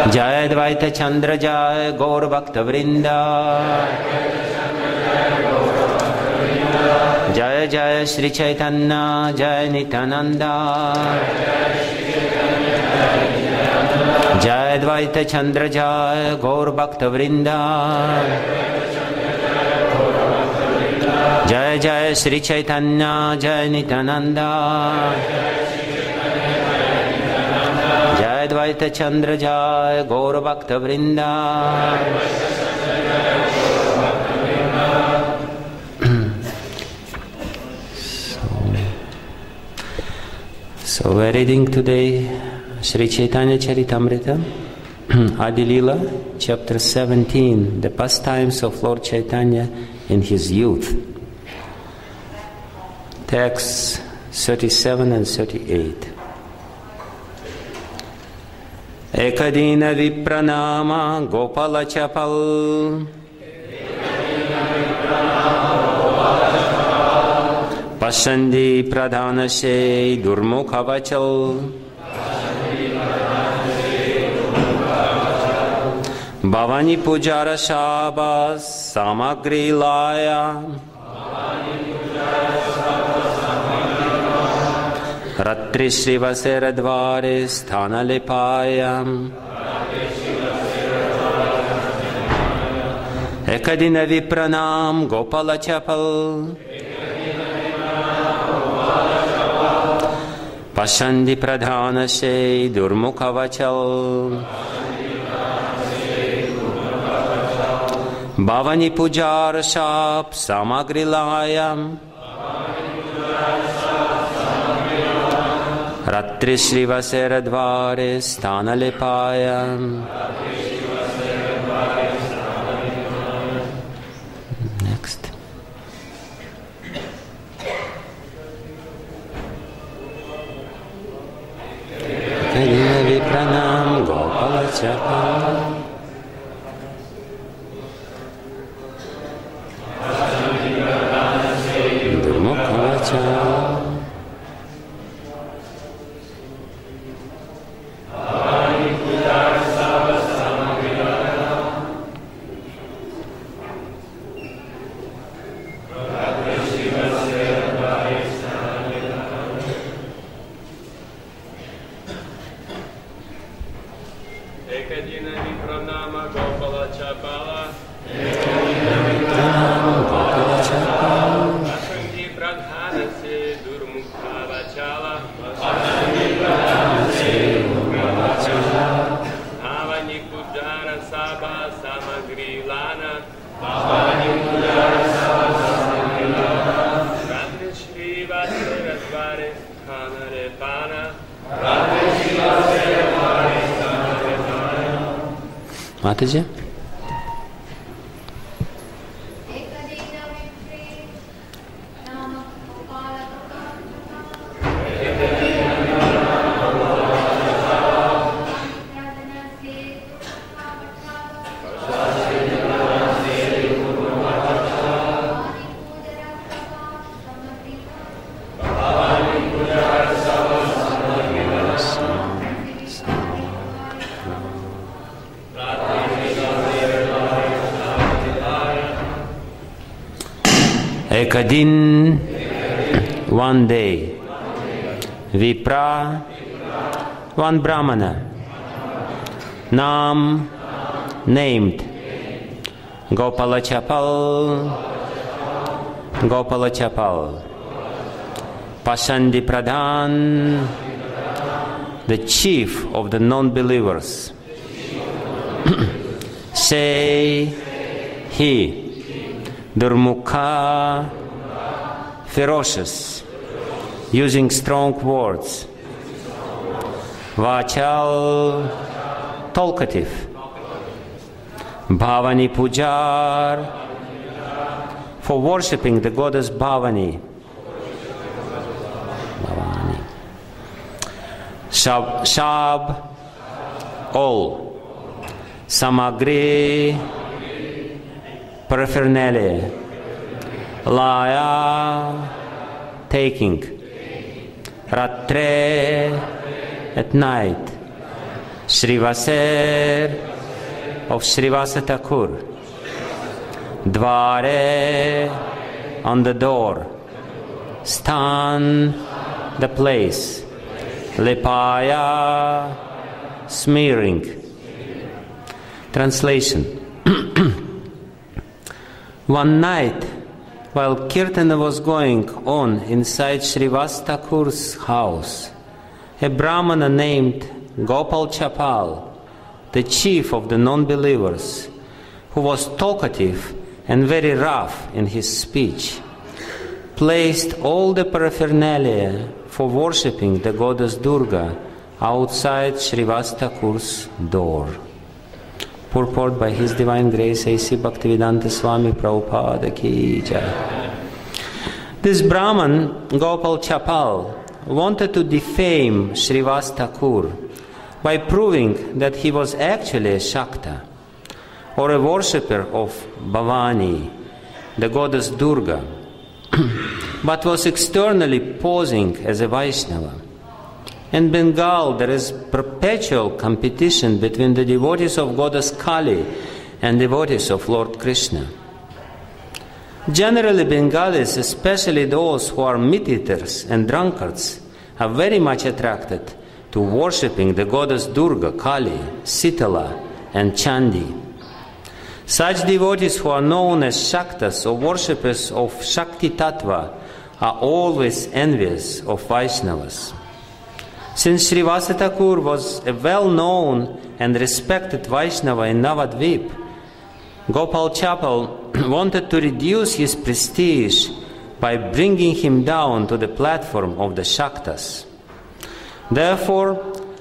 Jai Dvaita Chandra Jai Gaur Bhakta Vrinda. Jai Jai Sri Chaitanya Jai Nityananda. Jai Dvaita Chandra Jai Gaur Bhakta Vrinda. Jai Jai Sri Chaitanya Jai Nityananda. Jai Dvaita Chandra Jai Gaur Bhakta Vrinda. So we're reading today Sri Chaitanya Charitamrita, Adi Lila, chapter 17, the pastimes of Lord Chaitanya in his youth. Texts 37 and 38. Ekadina Vipranama Gopala Chapal Pasandi Pradhanase Durmukha Vachal Bhavani Pujara Shabas Samagri Laya Ratri Srivasera Dvare Sthana Lepayam Ekadina Vipranam Gopala Chapal Pashandi Pradhanase Durmukha Vachal Bhavani Pujar Shap Samagri Layam Ratri Srivasera Dvare Sthana Lepayam. Next. Ekadina Vipranam Gopala Chapal Durmukha Vachal Mataji? Ekadin, one day. Vipra, one Brahmana. Nam, named. Gopala Chapal, Gopala Chapal. Pasandi Pradhan, the chief of the non-believers. Say, he. Durmukha, ferocious, using strong words. Vachal, talkative. Bhavani Pujar, for worshipping the goddess Bhavani. Shab, all. Samagri, paraphernalia. Laya, taking. Ratre, at night. Srivaser of Srivasa Thakur, Dware on the door, Stan the place, Lepaya smearing. Translation. One night, while Kirtana was going on inside Srivasa Thakur's house, a Brahmana named Gopal Chapal, the chief of the non-believers, who was talkative and very rough in his speech, placed all the paraphernalia for worshipping the goddess Durga outside Srivasa Thakur's door. Purport by His Divine Grace A.C. Bhaktivedanta Swami Prabhupada Ki Jai. This Brahman, Gopal Chapal, wanted to defame Srivasa Thakur by proving that he was actually a Shakta, or a worshipper of Bhavani, the goddess Durga, but was externally posing as a Vaishnava. In Bengal, there is perpetual competition between the devotees of goddess Kali and devotees of Lord Krishna. Generally, Bengalis, especially those who are meat-eaters and drunkards, are very much attracted to worshipping the goddess Durga, Kali, Sitala, and Chandi. Such devotees who are known as Shaktas or worshippers of Shakti Tattva are always envious of Vaishnavas. Since Srivasa Thakur was a well-known and respected Vaishnava in Navadvip, Gopal Chapal wanted to reduce his prestige by bringing him down to the platform of the Shaktas. Therefore,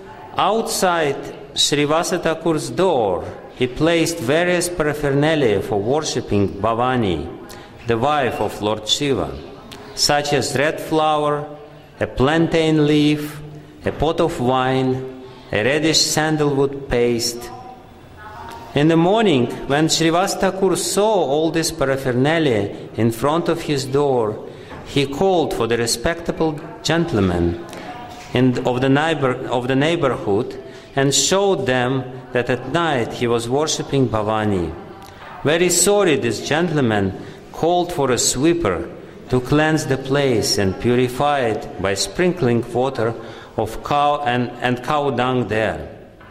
outside Srivasa Thakur's door, he placed various paraphernalia for worshipping Bhavani, the wife of Lord Shiva, such as red flower, a plantain leaf, a pot of wine, a reddish sandalwood paste. In the morning, when Srivasa Thakur saw all this paraphernalia in front of his door, he called for the respectable gentlemen of the neighborhood and showed them that at night he was worshipping Bhavani. Very sorry, this gentleman called for a sweeper to cleanse the place and purify it by sprinkling water of cow and cow dung there.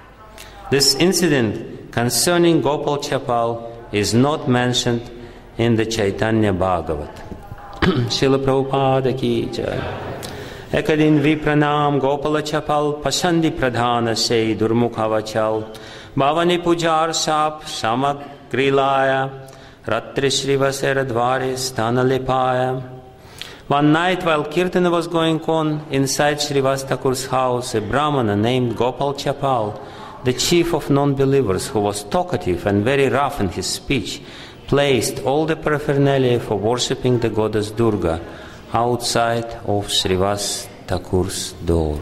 This incident concerning Gopal Chapal is not mentioned in the Chaitanya Bhagavat. Srila Prabhupada Ki Jai. Ekadin vipranam Gopala Chapal pasandi pradhana se durmukhavachal bhavani pujar sap shamak grilaya ratri shrivasera dvare stana lepaya. One night, while Kirtana was going on inside Srivasa Thakur's house, a Brahmana named Gopal Chapal, the chief of non-believers, who was talkative and very rough in his speech, placed all the paraphernalia for worshipping the goddess Durga outside of Srivasa Thakur's door.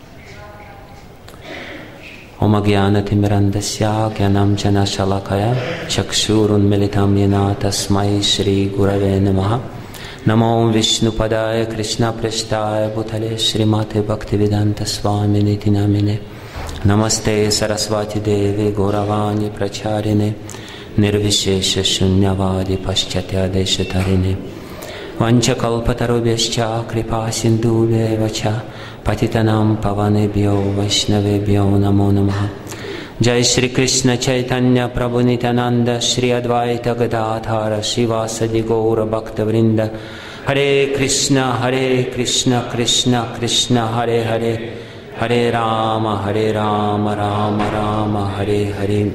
Om Ajnana-timirandasya Jnanam Jana Shalakaya Chakshurun Militam Yena Tasmai Shri Gurave Namaha Namo Vishnu Padaya Krishna Prashtaya Bhutale Srimate Bhaktivedanta Swami Niti Namine Namaste Saraswati Devi Gauravani Pracharine Nirvishesha Shunyavadi Paschatya Deshatarine Vanchakalpatarubhyascha Kripa Sindhubhyevacha Patitanam Pavanebhyo Vaishnavebhyo Namo Namaha Jai Shri Krishna Chaitanya Prabhu Nityananda Shri Advaita Gadadhara Srivasadi Gaura Bhakta Vrinda Hare Krishna Krishna Krishna Hare Hare Hare Rama Rama Rama Hare Hare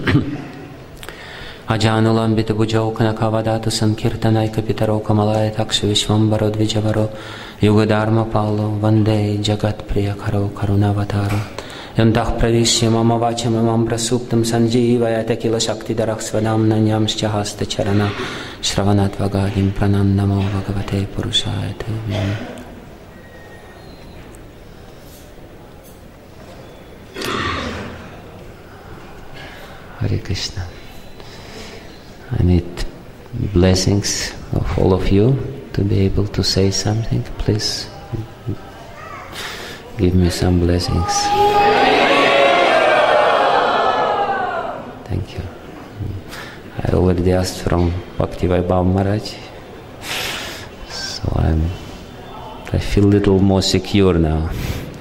Ajanulambita Bhujau Kanakavadatu Sankirtanaika Pitaro Kamalaya Taksha Vishwambaro Dvijavaro Yugadharma Palo Vande Jagat Priyakaro Karunavataro Yantah Pravishya Mama Vacham Imam Prasuptam Sanjivayata Kila Shakti Darak Svadam Nanyam Shahasta Charana Shravanat Vagadim Pranandamo Bhagavate Purushayate. Hare Krishna. I need blessings of all of you to be able to say something. Please give me some blessings. already asked from Bhakti Vaibhav Maharaj. So I feel a little more secure now.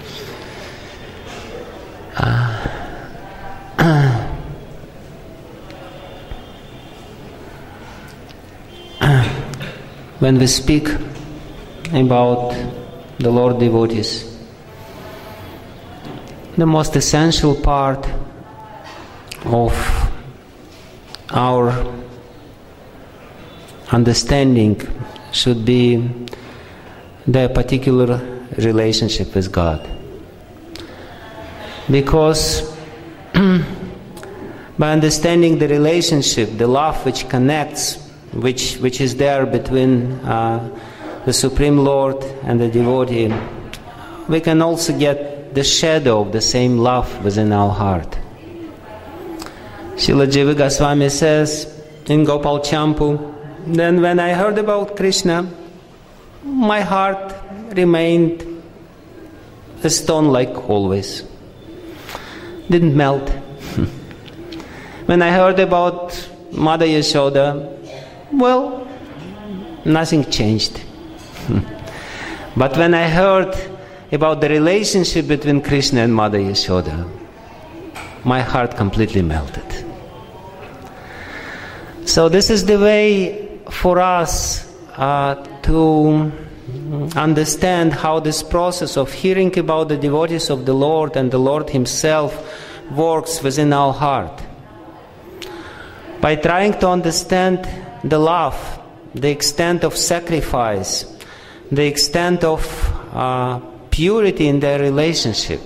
When we speak about the Lord devotees, the most essential part of our understanding should be their particular relationship with God. Because by understanding the relationship, the love which connects, which is there between the Supreme Lord and the devotee, we can also get the shadow of the same love within our heart. Srila Jiva Goswami says in Gopal Champu, then when I heard about Krishna, my heart remained a stone like always. Didn't melt. When I heard about Mother Yashoda, well, nothing changed. But when I heard about the relationship between Krishna and Mother Yashoda, my heart completely melted. So this is the way for us to understand how this process of hearing about the devotees of the Lord and the Lord Himself works within our heart. By trying to understand the love, the extent of sacrifice, the extent of purity in their relationship,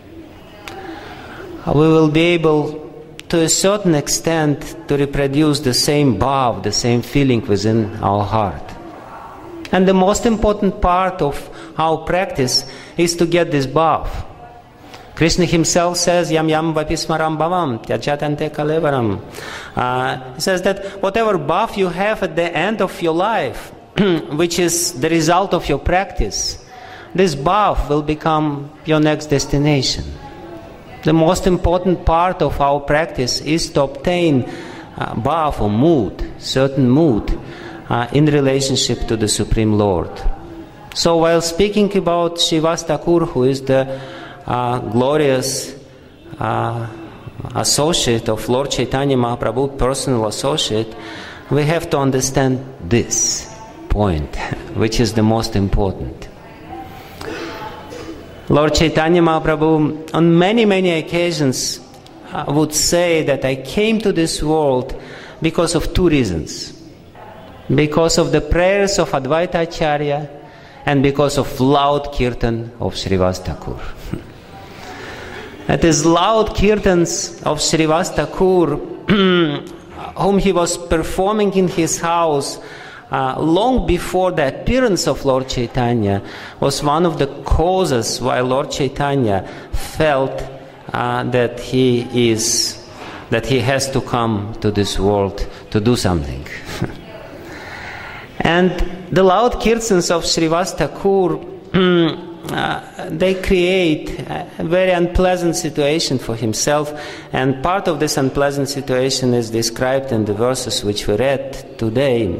we will be able to a certain extent to reproduce the same bhav, the same feeling within our heart. And the most important part of our practice is to get this bhav. Krishna Himself says, Yam yam vapismaram bhavam, tyajatante kalevaram. He says that whatever bhav you have at the end of your life, which is the result of your practice, this bhav will become your next destination. The most important part of our practice is to obtain bhav or mood, certain mood, in relationship to the Supreme Lord. So while speaking about Srivas Thakur, who is the glorious associate of Lord Chaitanya Mahaprabhu, personal associate, we have to understand this point, which is the most important. Lord Chaitanya Mahaprabhu on many occasions would say that I came to this world because of two reasons. Because of the prayers of Advaita Acharya and because of loud kirtan of Srivas Thakur. That is loud kirtans of Srivas Thakur whom he was performing in his house long before the appearance of Lord Chaitanya, was one of the causes why Lord Chaitanya felt that he has to come to this world to do something. And the loud kirtans of Srivas Thakur, they create a very unpleasant situation for himself, and part of this unpleasant situation is described in the verses which we read today.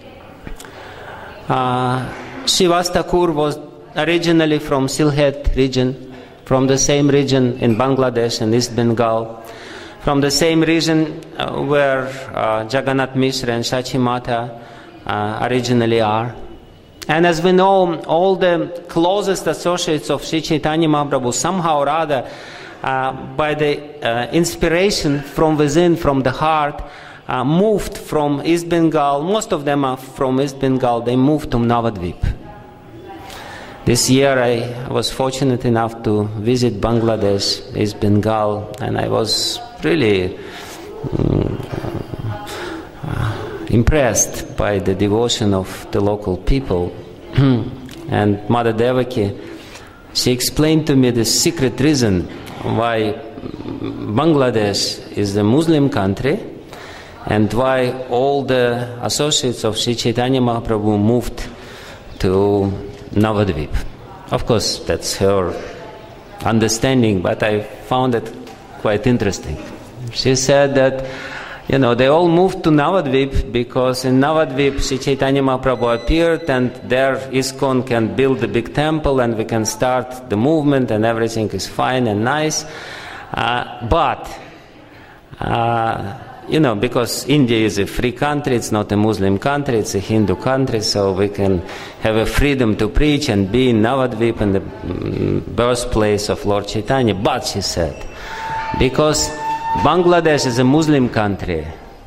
Srivas Thakur was originally from Sylhet region, from the same region in Bangladesh and East Bengal, from the same region where Jagannath Mishra and Shachi Mata originally are. And as we know, all the closest associates of Sri Chaitanya Mahaprabhu somehow or other, by the inspiration from within, from the heart, moved from East Bengal. Most of them are from East Bengal. They moved to Navadvip. This year I was fortunate enough to visit Bangladesh, East Bengal, and I was really impressed by the devotion of the local people. And Mother Devaki, she explained to me the secret reason why Bangladesh is a Muslim country and why all the associates of Sri Chaitanya Mahaprabhu moved to Navadvip. Of course, that's her understanding, but I found it quite interesting. She said that they all moved to Navadvip because in Navadvip Sri Chaitanya Mahaprabhu appeared, and there ISKCON can build a big temple and we can start the movement and everything is fine and nice. But because India is a free country, it's not a Muslim country, it's a Hindu country, so we can have a freedom to preach and be in Navadvip, in the birthplace of Lord Chaitanya. But, she said, because Bangladesh is a Muslim country,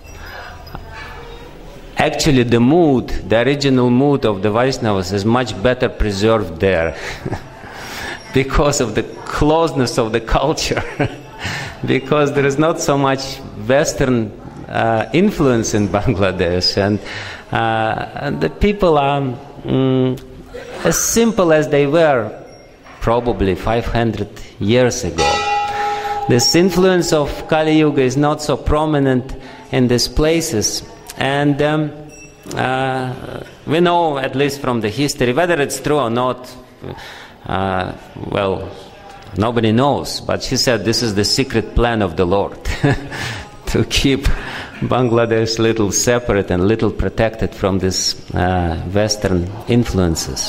actually the original mood of the Vaishnavas is much better preserved there because of the closeness of the culture. Because there is not so much Western influence in Bangladesh, and the people are as simple as they were probably 500 years ago. This influence of Kali Yuga is not so prominent in these places, and we know, at least from the history, whether it's true or not, nobody knows, but she said this is the secret plan of the Lord to keep Bangladesh little separate and little protected from these Western influences.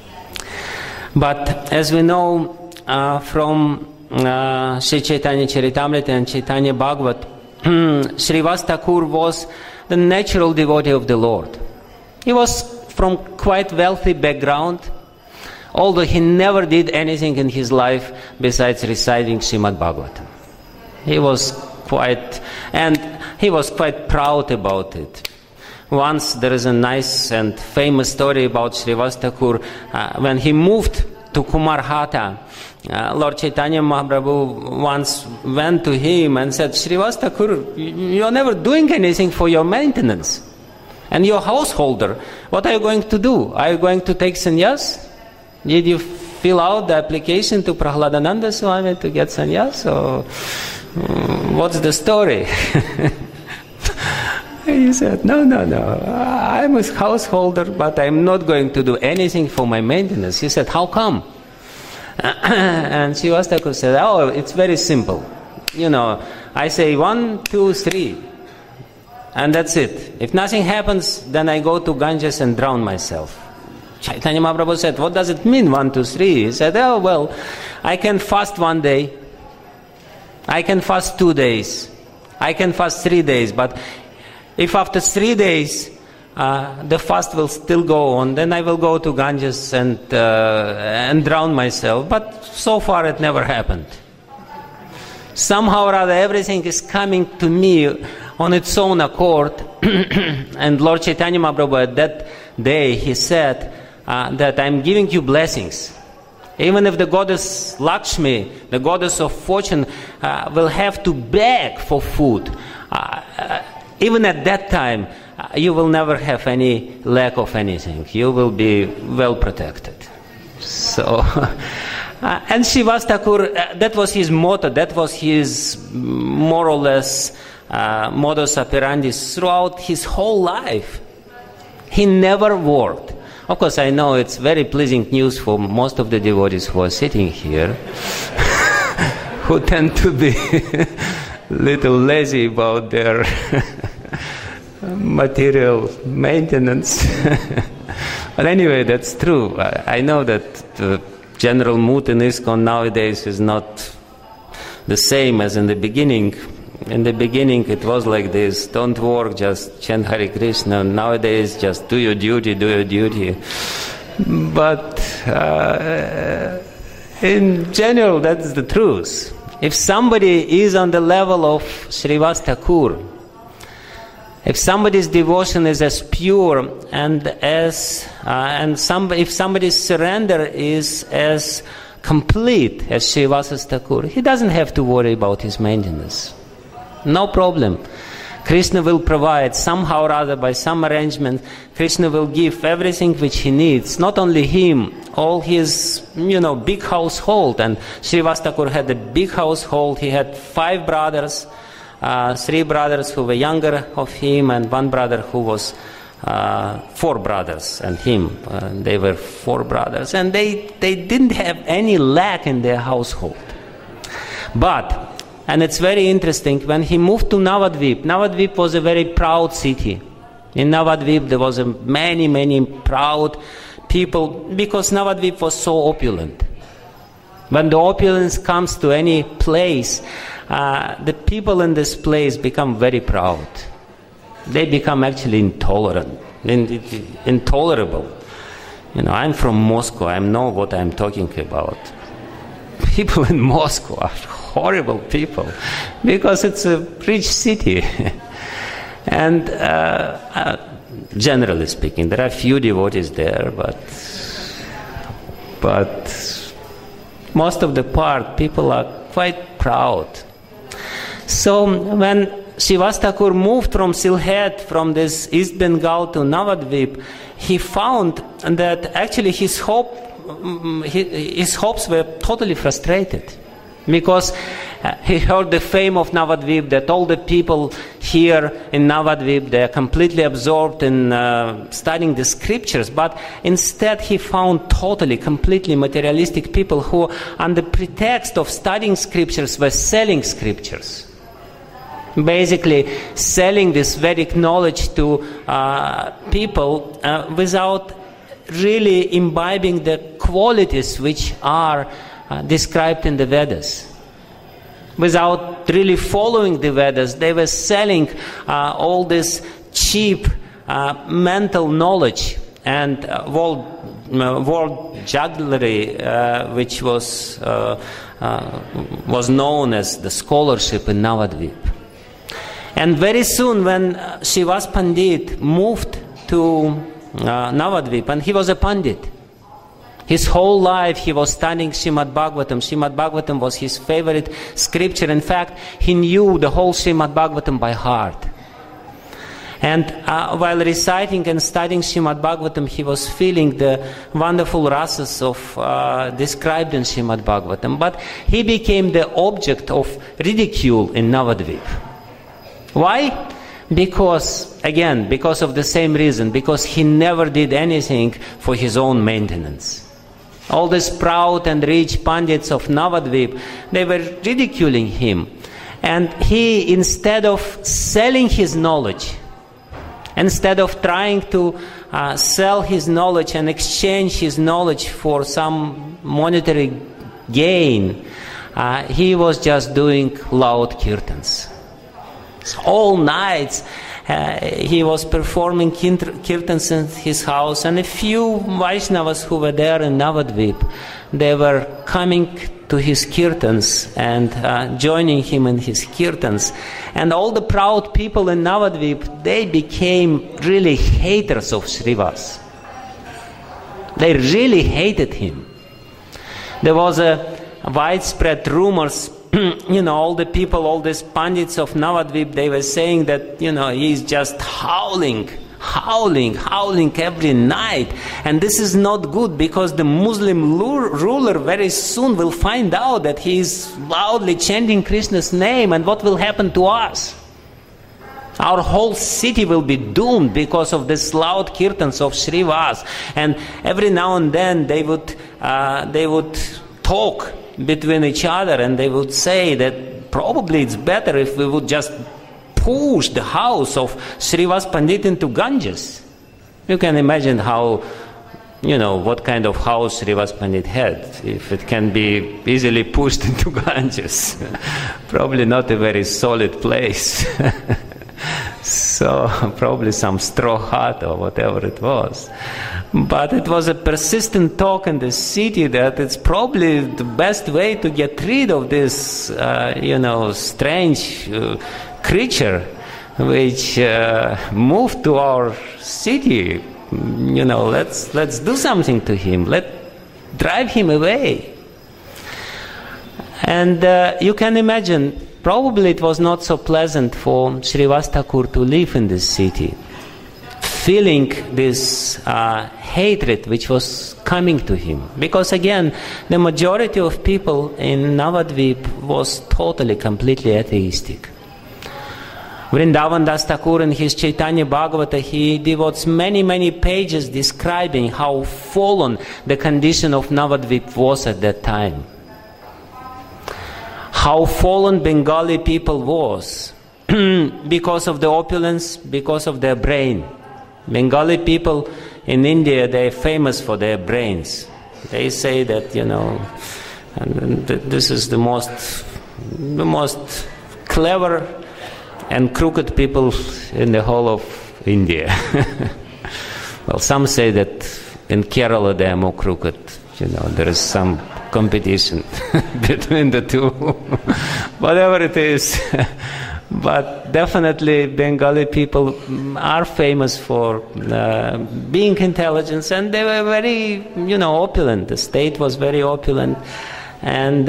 But as we know from Sri Chaitanya Charitamrita and Chaitanya Bhagavat, Srivas Thakur was the natural devotee of the Lord. He was from quite wealthy background, although he never did anything in his life besides reciting Srimad Bhagavatam. He was quite proud about it. Once there is a nice and famous story about Srivas Thakur. When he moved to Kumarhata, Lord Chaitanya Mahaprabhu once went to him and said, Srivas Thakur, you're never doing anything for your maintenance. And your householder, what are you going to do? Are you going to take sannyas? Did you fill out the application to Prahladananda Swami to get sannyas? Or what's the story? He said, no, I'm a householder, but I'm not going to do anything for my maintenance. He said, how come? And Srivas Thakur said, it's very simple. I say 1, 2, 3, and that's it. If nothing happens, then I go to Ganges and drown myself. Chaitanya Mahaprabhu said, what does it mean, 1, 2, 3? He said, I can fast 1 day, I can fast 2 days, I can fast 3 days, but if after 3 days the fast will still go on, then I will go to Ganges and drown myself. But so far it never happened. Somehow or other everything is coming to me on its own accord. And Lord Chaitanya Mahaprabhu at that day, he said that I'm giving you blessings. Even if the goddess Lakshmi, the goddess of fortune, will have to beg for food, even at that time, you will never have any lack of anything. You will be well protected. So, and Srivas Thakur, that was his motto, that was his more or less modus operandi throughout his whole life. He never worked. Of course, I know it's very pleasing news for most of the devotees who are sitting here, who tend to be little lazy about their material maintenance. But anyway, that's true. I know that the general mood in ISKCON nowadays is not the same as in the beginning. In the beginning it was like this, don't work, just chant Hare Krishna. Nowadays just do your duty, do your duty. But in general that's the truth. If somebody is on the level of Srivas Thakur, if somebody's devotion is as pure and as if somebody's surrender is as complete as Srivas Thakur, he doesn't have to worry about his maintenance. No problem. Krishna will provide somehow or other, by some arrangement. Krishna will give everything which he needs. Not only him, all his big household. And Srivas Thakur had a big household. He had 5 brothers, 3 brothers who were younger of him, and 1 brother who was 4 brothers and him. They were 4 brothers, and they didn't have any lack in their household. But And it's very interesting, when he moved to Navadvip, Navadvip was a very proud city. In Navadvip there was many proud people, because Navadvip was so opulent. When the opulence comes to any place, the people in this place become very proud. They become actually intolerable. I'm from Moscow. I know what I'm talking about. People in Moscow are horrible people, because it's a rich city. And generally speaking, there are few devotees there, but most of the part, people are quite proud. So when Srivas Thakur moved from Sylhet, from this East Bengal to Navadvip, he found that actually his hopes were totally frustrated, because he heard the fame of Navadvip, that all the people here in Navadvip, they are completely absorbed in studying the scriptures, but instead he found completely materialistic people who, under pretext of studying scriptures, were selling scriptures. Basically selling this Vedic knowledge to people without really imbibing the qualities which are described in the Vedas. Without really following the Vedas, they were selling all this cheap mental knowledge and world jugglery, which was known as the scholarship in Navadvip. And very soon, when Srivas Pandit moved to Navadvip, and he was a Pandit, his whole life he was studying Srimad Bhagavatam. Srimad Bhagavatam was his favorite scripture. In fact, he knew the whole Srimad Bhagavatam by heart. And while reciting and studying Srimad Bhagavatam, he was feeling the wonderful rasas described in Srimad Bhagavatam. But he became the object of ridicule in Navadvip. Why? Because of the same reason, because he never did anything for his own maintenance. All these proud and rich Pandits of Navadvip, they were ridiculing him. And he, instead of selling his knowledge, instead of trying to sell his knowledge and exchange his knowledge for some monetary gain, he was just doing loud kirtans. All nights he was performing kirtans in his house, and a few Vaishnavas who were there in Navadvip, they were coming to his kirtans and joining him in his kirtans. And all the proud people in Navadvip, they became really haters of Srivas. They really hated him. There was a widespread rumors, all the people, all these Pandits of Navadvip, they were saying that, he's just howling every night. And this is not good, because the Muslim ruler very soon will find out that he is loudly chanting Krishna's name, and what will happen to us? Our whole city will be doomed because of this loud kirtans of Srivas. And every now and then they would talk between each other, and they would say that probably it's better if we would just push the house of Srivas Pandit into Ganges. You can imagine how, what kind of house Srivas Pandit had, if it can be easily pushed into Ganges. Probably not a very solid place. So probably some straw hut or whatever it was. But it was a persistent talk in the city that it's probably the best way to get rid of this, strange creature which moved to our city. Let's do something to him. Let's drive him away. And you can imagine, probably it was not so pleasant for Srivas Thakur to live in this city, feeling this hatred which was coming to him. Because again, the majority of people in Navadvip was completely atheistic. Vrindavan Das Thakur in his Chaitanya Bhagavata, he devotes many pages describing how fallen the condition of Navadvip was at that time. how fallen Bengali people was because of the opulence, because of their brain. Bengali people in India, they are famous for their brains. They say that, this is the most clever and crooked people in the whole of India. Well, some say that in Kerala they are more crooked. There is some competition between the two. Whatever it is. But definitely Bengali people are famous for being intelligent, and they were very, opulent. The state was very opulent. And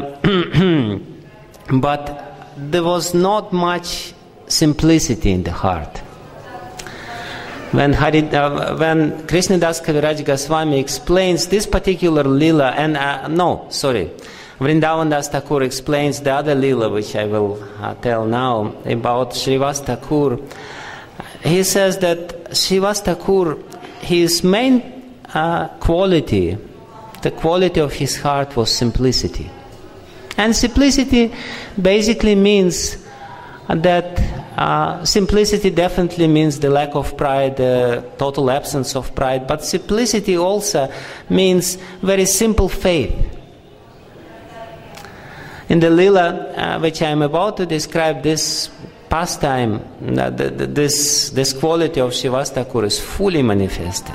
but there was not much simplicity in the heart. When Krishnadas Kaviraj Goswami explains this particular lila, Vrindavan Das Thakur explains the other lila, which I will tell now, about Srivas Thakur. He says that Srivas Thakur, his main quality, the quality of his heart was simplicity. And simplicity basically means that simplicity definitely means the lack of pride, the total absence of pride, but simplicity also means very simple faith. In the lila, which I am about to describe, this pastime, this quality of Srivas Thakur is fully manifested.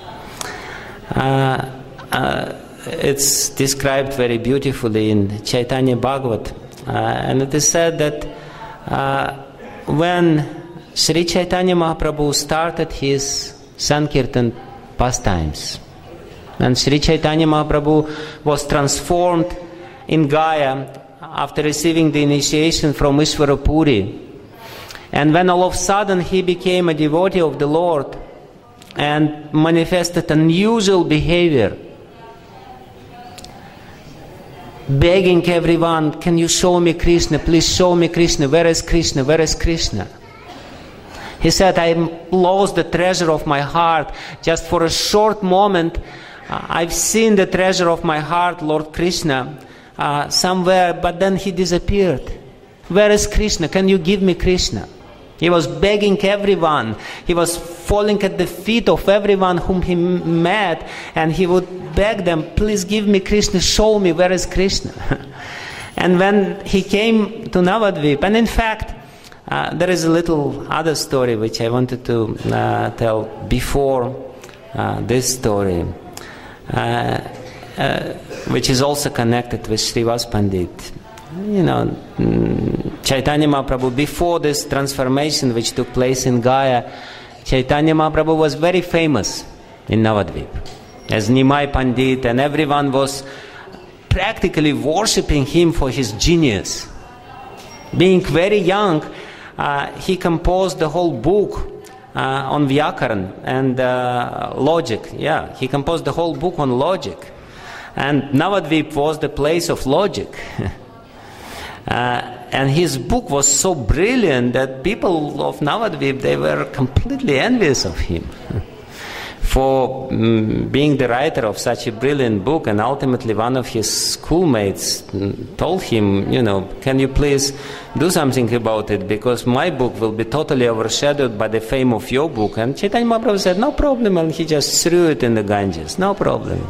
It's described very beautifully in Chaitanya Bhagavat, and it is said that when Sri Chaitanya Mahaprabhu started his Sankirtan pastimes, and Sri Chaitanya Mahaprabhu was transformed in Gaya after receiving the initiation from Ishvara Puri, and when all of a sudden he became a devotee of the Lord and manifested unusual behavior, begging everyone, can you show me Krishna, please show me Krishna, where is Krishna, where is Krishna? He said, I lost the treasure of my heart. Just for a short moment, I've seen the treasure of my heart, Lord Krishna, somewhere, but then he disappeared. Where is Krishna? Can you give me Krishna? He was begging everyone. He was falling at the feet of everyone whom he met, and he would beg them, please give me Krishna, show me where is Krishna. And when he came to Navadvip, and in fact, there is a little other story which I wanted to tell before this story, which is also connected with Srivas Pandit. Chaitanya Mahaprabhu, before this transformation which took place in Gaya, Chaitanya Mahaprabhu was very famous in Navadvip as Nimai Pandit, and everyone was practically worshipping him for his genius. Being very young, he composed the whole book on Vyakaran and logic. Yeah, he composed the whole book on logic. And Navadvip was the place of logic. And his book was so brilliant that people of Navadvip, they were completely envious of him for being the writer of such a brilliant book. And ultimately one of his schoolmates told him, can you please do something about it, because my book will be totally overshadowed by the fame of your book. And Chaitanya Mahaprabhu said, no problem, and he just threw it in the Ganges, no problem.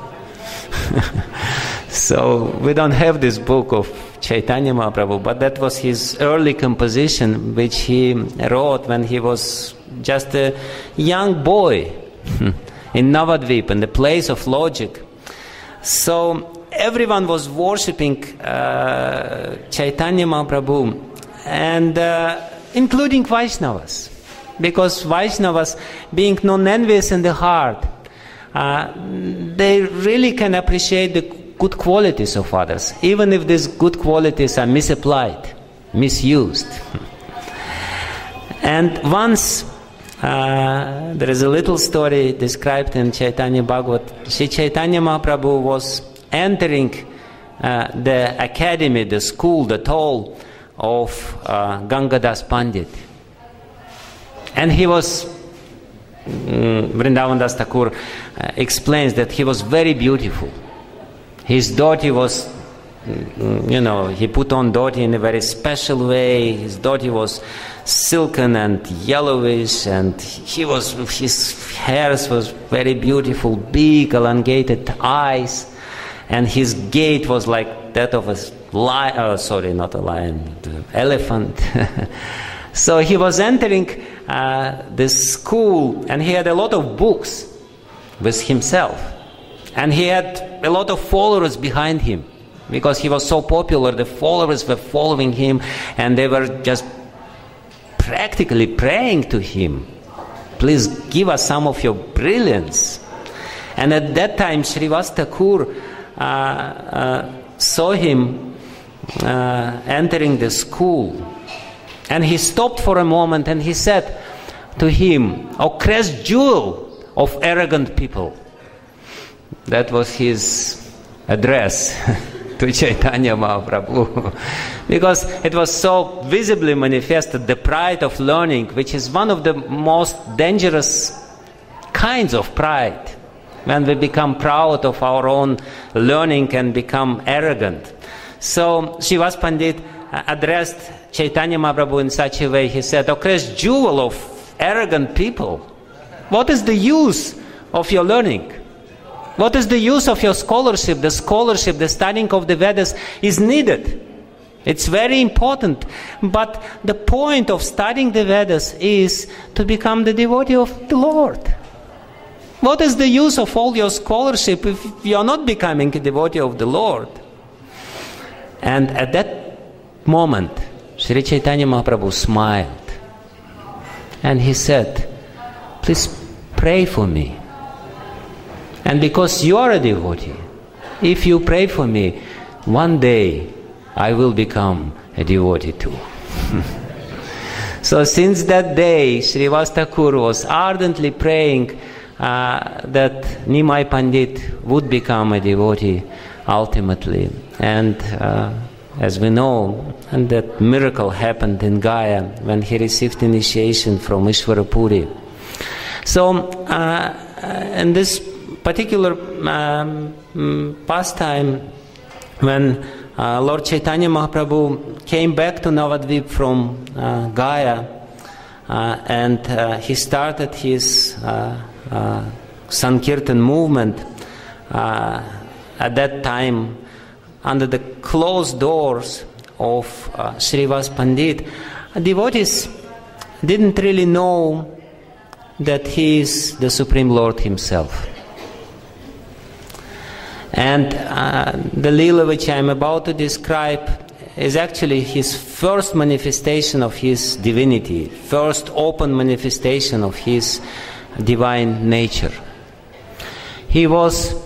So we don't have this book of Chaitanya Mahaprabhu, but that was his early composition which he wrote when he was just a young boy in Navadvip, in the place of logic. So everyone was worshipping Chaitanya Mahaprabhu, and including Vaishnavas, because Vaishnavas, being non-envious in the heart, they really can appreciate the good qualities of others, even if these good qualities are misapplied, misused. And once, there is a little story described in Chaitanya Bhagavat. Sri Chaitanya Mahaprabhu was entering the academy, the school, the hall of Gangadas Pandit. And he was, Vrindavan Das Thakur explains that he was very beautiful. His dhoti was he put on dhoti in a very special way. His dhoti was silken and yellowish, and his hairs was very beautiful, big, elongated eyes, and his gait was like that of a lion. Oh, sorry, not a lion, elephant. So he was entering this school, and he had a lot of books with himself, and he had a lot of followers behind him. Because he was so popular, the followers were following him, and they were just practically praying to him, please give us some of your brilliance. And at that time, Srivas Thakur saw him entering the school, and he stopped for a moment and he said to him, "O crest jewel of arrogant people." That was his address to Chaitanya Mahaprabhu, because it was so visibly manifested, the pride of learning, which is one of the most dangerous kinds of pride, when we become proud of our own learning and become arrogant. So Srivas Pandit addressed Chaitanya Mahaprabhu in such a way. He said, "O crest jewel of arrogant people, what is the use of your learning? What is the use of your scholarship? The scholarship, the studying of the Vedas is needed. It's very important. But the point of studying the Vedas is to become the devotee of the Lord. What is the use of all your scholarship if you are not becoming a devotee of the Lord?" And at that moment, Sri Chaitanya Mahaprabhu smiled. And he said, "Please pray for me. And because you are a devotee, if you pray for me, one day I will become a devotee too." So since that day, Srivas Thakur was ardently praying that Nimai Pandit would become a devotee ultimately. And as we know, and that miracle happened in Gaya when he received initiation from Ishvara Puri. So in this particular pastime, when Lord Chaitanya Mahaprabhu came back to Navadvip from Gaya, and he started his Sankirtan movement, at that time, under the closed doors of Srivas Pandit, devotees didn't really know that he is the Supreme Lord himself. And the Leela which I am about to describe is actually his first manifestation of his divinity, first open manifestation of his divine nature. He was,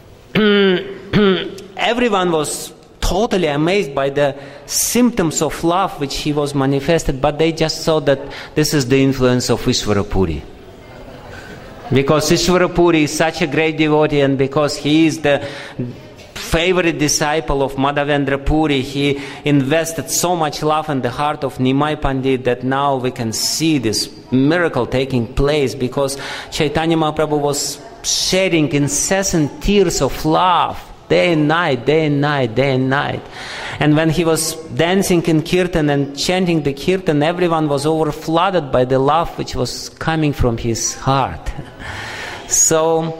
everyone was totally amazed by the symptoms of love which he was manifested, but they just saw that this is the influence of Ishvara Puri. Because Ishvara Puri is such a great devotee, and because he is the favorite disciple of Madhavendra Puri, he invested so much love in the heart of Nimai Pandit that now we can see this miracle taking place, because Chaitanya Mahaprabhu was shedding incessant tears of love, day and night, day and night, day and night. And when he was dancing in Kirtan and chanting the Kirtan, everyone was overflooded by the love which was coming from his heart. So,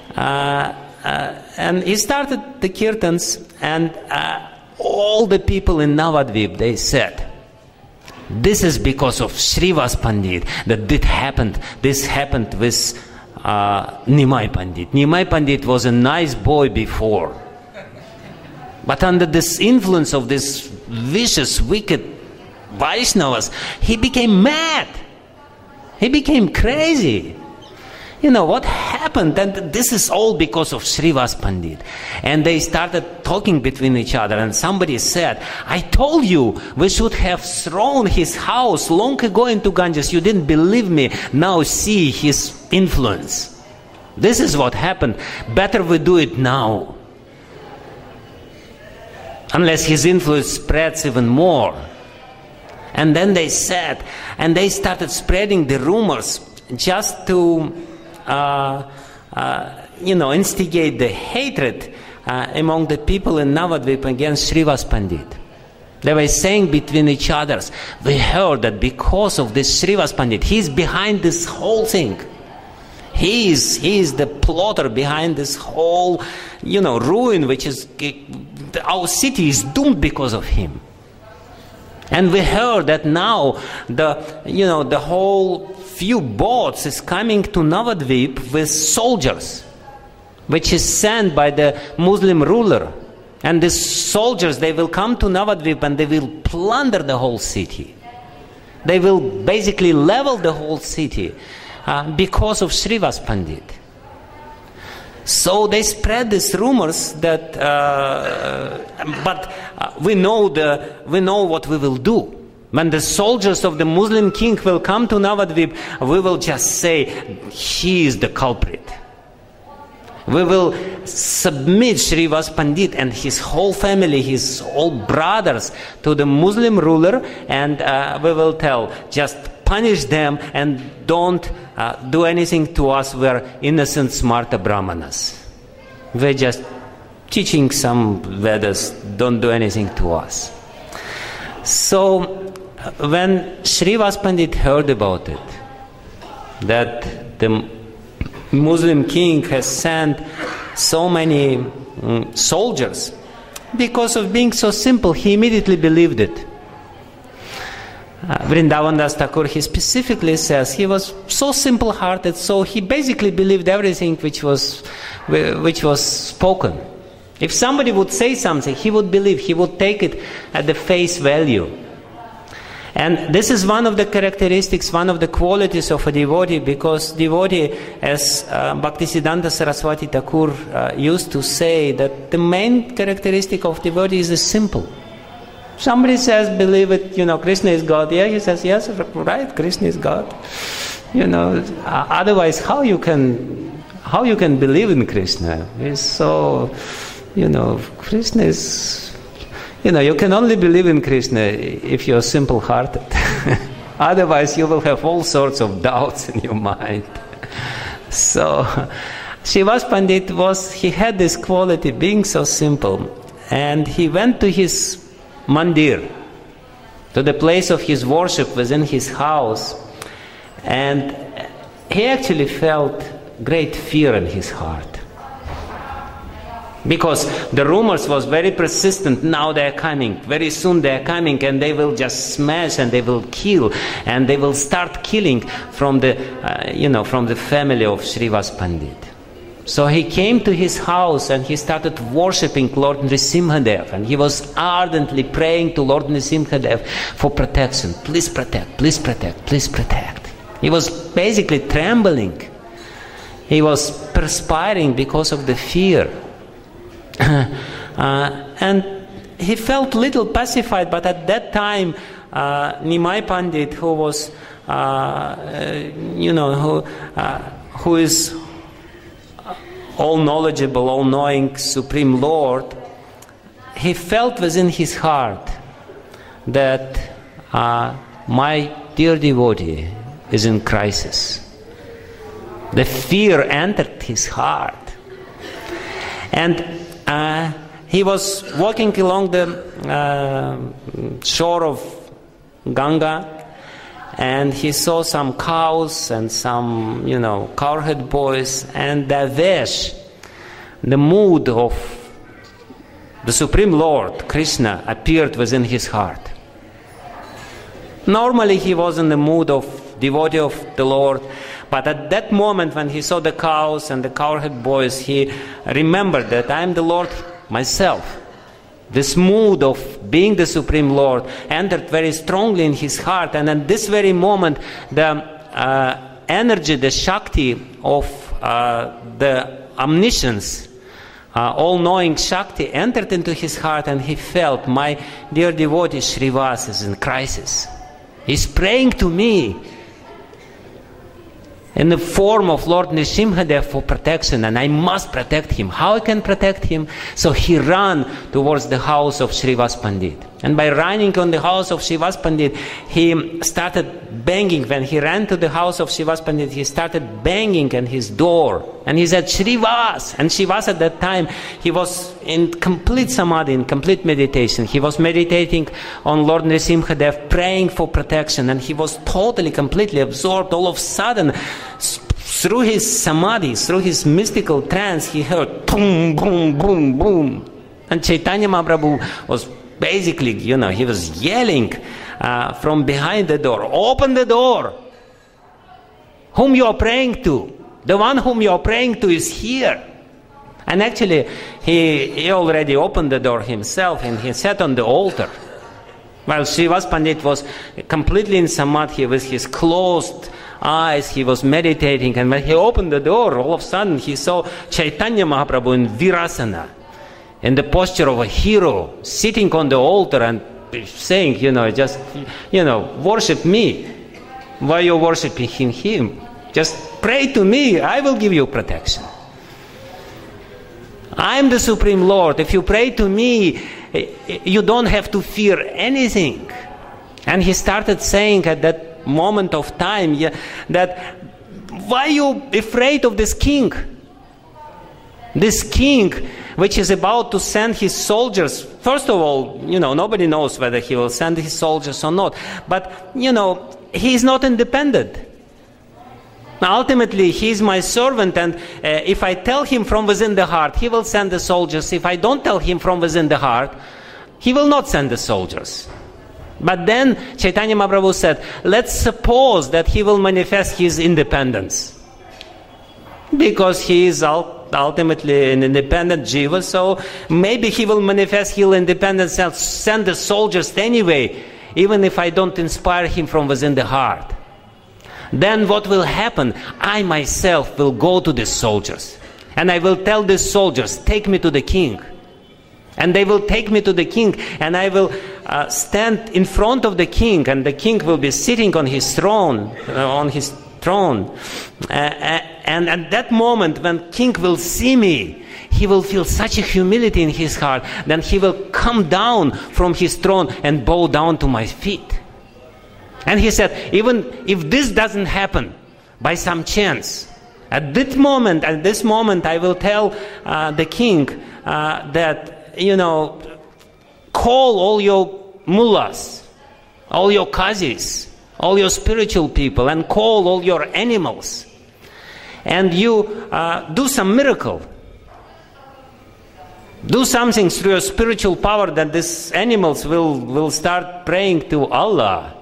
and he started the Kirtans, and all the people in Navadvip, they said, "This is because of Srivas Pandit that this happened with Nimai Pandit. Nimai Pandit was a nice boy before. But under this influence of this vicious, wicked Vaishnavas, he became mad. He became crazy. You know what happened? And this is all because of Srivas Pandit." And they started talking between each other, and somebody said, "I told you we should have thrown his house long ago into Ganges. You didn't believe me. Now see his influence. This is what happened. Better we do it now, unless his influence spreads even more." And then they said, and they started spreading the rumors just to instigate the hatred among the people in Navadvip against Srivas Pandit. They were saying between each other, we heard that because of this Srivas Pandit, he's behind this whole thing. He is the plotter behind this whole, ruin, which is, our city is doomed because of him. And we heard that now the whole few boats is coming to Navadvip with soldiers, which is sent by the Muslim ruler. And these soldiers, they will come to Navadvip and they will plunder the whole city. They will basically level the whole city because of Srivas Pandit. So they spread these rumors that, but we know what we will do. When the soldiers of the Muslim king will come to Navadvip, we will just say, he is the culprit. We will submit Srivas Pandit and his whole family, his whole brothers, to the Muslim ruler, and we will tell, just punish them and don't do anything to us. We are innocent, smarta Brahmanas. We're just teaching some Vedas, don't do anything to us. So when Srivas Pandit heard about it, that the Muslim king has sent so many soldiers, because of being so simple, he immediately believed it. Vrindavan Das Thakur, he specifically says he was so simple-hearted, so he basically believed everything which was spoken. If somebody would say something, he would believe, he would take it at the face value. And this is one of the characteristics, one of the qualities of a devotee, because devotee, as Bhaktisiddhanta Saraswati Thakur used to say, that the main characteristic of devotee is simple. Somebody says, believe it, Krishna is God. Yeah, he says, yes, right, Krishna is God. Otherwise, how you can believe in Krishna? It's so, Krishna is... you can only believe in Krishna if you're simple-hearted. Otherwise, you will have all sorts of doubts in your mind. So, Srivas Pandit he had this quality, being so simple. And he went to his mandir, to the place of his worship within his house. And he actually felt great fear in his heart. Because the rumors was very persistent. Now they are coming. Very soon they are coming, and they will just smash and they will kill, and they will start killing from the family of Srivas Pandit. So he came to his house and he started worshipping Lord Nrisimhadev, and he was ardently praying to Lord Nrisimhadev for protection. Please protect, please protect, please protect. He was basically trembling. He was perspiring because of the fear. And he felt little pacified, but at that time Nimai Pandit, who was who is all knowledgeable, all knowing Supreme Lord, he felt within his heart that my dear devotee is in crisis. The fear entered his heart, and he was walking along the shore of Ganga, and he saw some cows and some, cowherd boys, and the vesh, the mood of the Supreme Lord, Krishna, appeared within his heart. Normally he was in the mood of devotee of the Lord, but at that moment when he saw the cows and the cowherd boys, he remembered that I am the Lord myself. This mood of being the Supreme Lord entered very strongly in his heart, and at this very moment the energy, the Shakti of the omniscience, all-knowing Shakti entered into his heart, and he felt, my dear devotee Srivas is in crisis. He's praying to me. in the form of Lord Nrsimhadev for protection, and I must protect him. How I can protect him? So he ran towards the house of Srivas Pandit. And by running on the house of Srivas Pandit, he started banging. When he ran to the house of Srivas Pandit, he started banging on his door. And he said, Srivas! And Srivas at that time, he was in complete samadhi, in complete meditation. He was meditating on Lord Nrsimhadev, praying for protection. And he was totally, completely absorbed. All of a sudden, through his samadhi, through his mystical trance, he heard boom, boom, boom, boom. And Chaitanya Mahaprabhu was basically, he was yelling from behind the door, open the door. Whom you are praying to? The one whom you are praying to is here. And actually, he already opened the door himself, and he sat on the altar. While Srivas Pandit was completely in samadhi with his closed eyes, he was meditating, and when he opened the door, all of a sudden he saw Chaitanya Mahaprabhu in Virasana, in the posture of a hero, sitting on the altar and saying, just, worship me. Why are you worshiping him? Just pray to me, I will give you protection. I am the Supreme Lord. If you pray to me, you don't have to fear anything. And he started saying at that moment of time that, why are you afraid of this king? This king, which is about to send his soldiers. First of all, nobody knows whether he will send his soldiers or not. But, he is not independent. Ultimately, he is my servant, and if I tell him from within the heart, he will send the soldiers. If I don't tell him from within the heart, he will not send the soldiers. But then Chaitanya Mahaprabhu said, let's suppose that he will manifest his independence. Because he is ultimately an independent jiva, so maybe he will manifest his independence and send the soldiers anyway, even if I don't inspire him from within the heart. Then what will happen? I myself will go to the soldiers, and I will tell the soldiers, take me to the king. And they will take me to the king, and I will stand in front of the king, and the king will be sitting on his throne, and at that moment, when king will see me, he will feel such a humility in his heart, then he will come down from his throne and bow down to my feet. And he said, even if this doesn't happen by some chance, at this moment, I will tell the king that, call all your mullahs, all your qazis, all your spiritual people, and call all your animals. And you do some miracle. Do something through your spiritual power that these animals will start praying to Allah.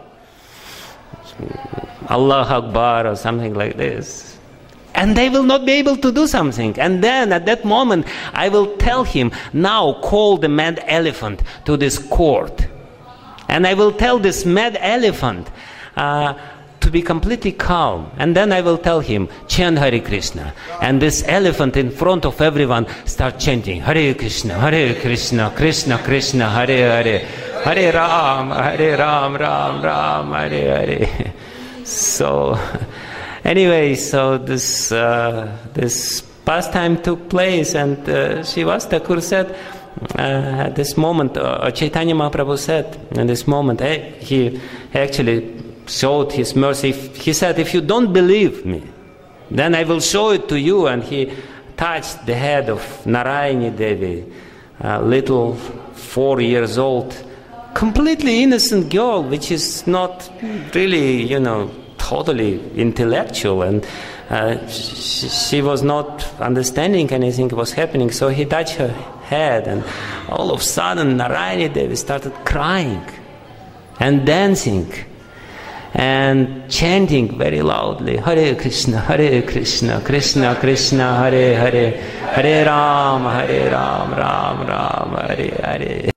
Allah Akbar or something like this. And they will not be able to do something. And then at that moment, I will tell him, now call the mad elephant to this court. And I will tell this mad elephant to be completely calm. And then I will tell him, chant Hare Krishna. And this elephant in front of everyone start chanting, Hare Krishna, Krishna Krishna, Hare Hare, Hare Ram, Ram Ram, Hare Hare. So, anyway, so this pastime took place, and Srivas Thakur said, at this moment, Chaitanya Mahaprabhu said, in this moment, he actually showed his mercy. He said, if you don't believe me, then I will show it to you. And he touched the head of Narayani Devi, a little 4 years old, completely innocent girl, which is not really, totally intellectual, and she was not understanding anything was happening. So he touched her head, and all of a sudden Narayani Devi started crying and dancing and chanting very loudly, Hare Krishna, Krishna Krishna, Hare Hare, Hare Ram, Ram Ram, Hare Hare.